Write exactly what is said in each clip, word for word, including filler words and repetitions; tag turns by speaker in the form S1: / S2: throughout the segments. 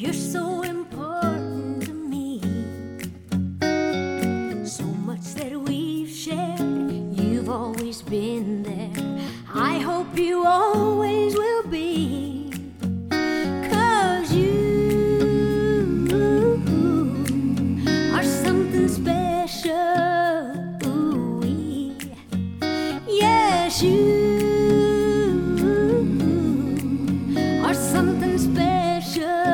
S1: You're so important to me. So much that we've shared. You've always been there. I hope you always will be. 'Cause you are something special. Ooh-wee. Yes, you are something special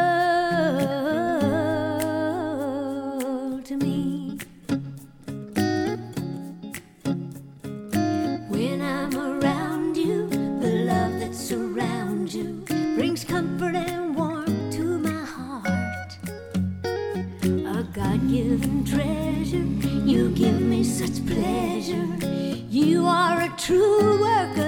S1: to me. When I'm around you, the love that surrounds you brings comfort and warmth to my heart. A God-given treasure, you give me such pleasure. You are a true work